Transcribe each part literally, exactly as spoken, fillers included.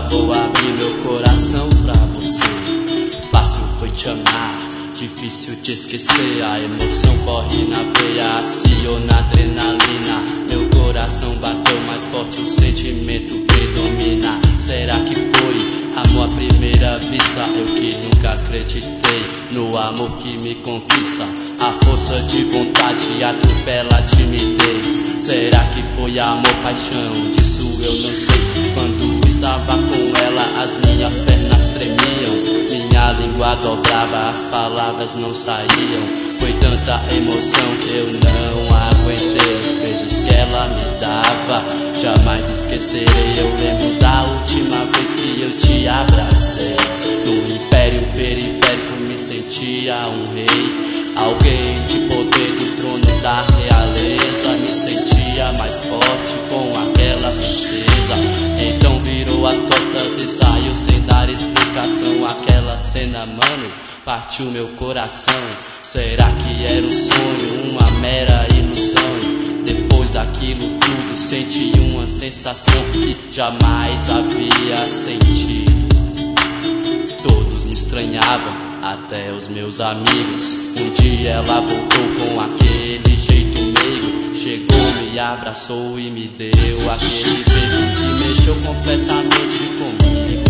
vou abrir meu coração pra você. Fácil foi te amar, difícil te esquecer. A emoção corre na veia, aciona a adrenalina. Meu coração bateu mais forte, o sentimento predomina. Será que foi amor à primeira vista? Eu que nunca acreditei no amor que me conquista. A força de vontade atropela a timidez. Será que foi amor, paixão? Disso eu não sei. Quando estava com ela, as minhas pernas tremiam, minha língua dobrava, as palavras não saíam. Foi tanta emoção que eu não aguentei. Os beijos que ela me dava, jamais esquecerei. Eu lembro da última vez que eu te abracei. No império periférico me sentia um rei, alguém de poder do trono da realeza. Me sentia mais forte com aquela princesa. Então virou as costas e saiu sem dar explicação. Aquela cena, mano, partiu meu coração. Será que era um sonho, uma mera ilusão? Depois daquilo tudo senti uma sensação que jamais havia sentido. Todos me estranhavam, até os meus amigos. Um dia ela voltou com aquele jeito meigo. Chegou, me abraçou e me deu aquele beijo que mexeu completamente comigo.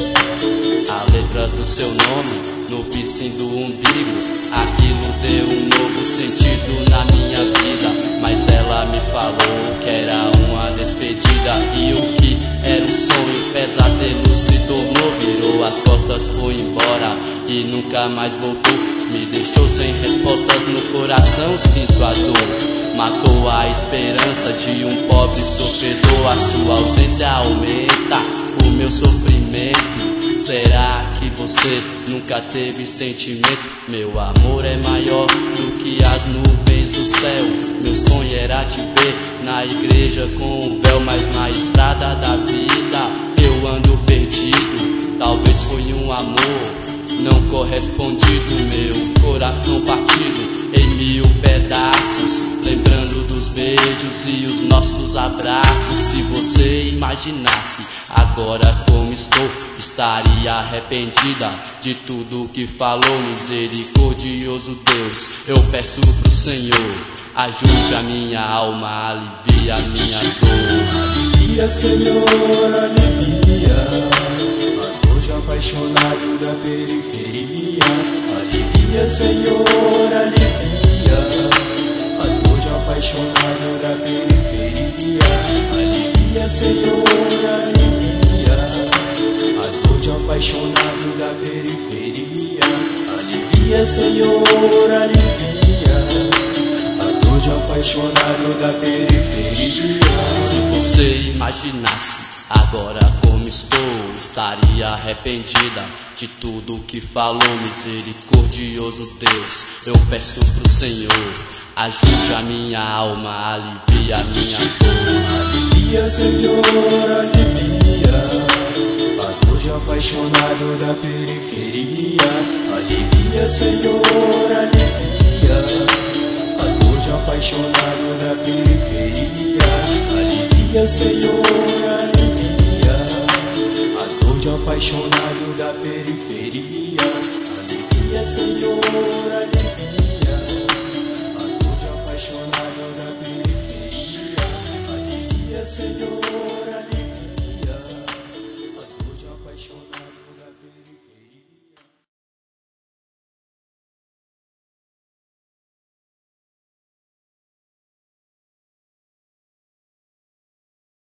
A letra do seu nome no piercing do umbigo, aquilo deu um novo sentido na minha vida. Mas ela me falou que era uma despedida, e o que era um sonho, pesadelo se tornou. Virou as costas, foi embora e nunca mais voltou. Me deixou sem respostas no coração, sinto a dor. Matou a esperança de um pobre sofredor. A sua ausência aumenta o meu sofrimento. Será que você nunca teve sentimento? Meu amor é maior do que as nuvens do céu. Meu sonho era te ver na igreja com o véu, mas na estrada da vida eu ando perdido. Talvez foi um amor não correspondido, meu coração partido em mil pedaços, lembrando dos beijos e os nossos abraços. Se você imaginasse agora como estou, estaria arrependida de tudo que falou. Misericordioso Deus, eu peço pro Senhor, ajude a minha alma, alivia a minha dor. Alivia, Senhor, alivia a dor de apaixonado da periferia. Alivia, Senhor, alivia a dor de apaixonado da periferia. Alivia, Senhor, alivia a dor de apaixonado da periferia. Alivia, Senhor, alivia a dor de apaixonado da periferia. Se você imaginasse agora como estou, estaria arrependida de tudo que falou. Misericordioso Deus, eu peço pro Senhor, ajude a minha alma, alivia a minha dor. Alivia, Senhor, alivia a dor de apaixonado da periferia. Alivia, Senhor, alivia a dor de apaixonado da periferia. Alivia, Senhor, alivia a dor de apaixonado da periferia. Alivia, Senhor, alivia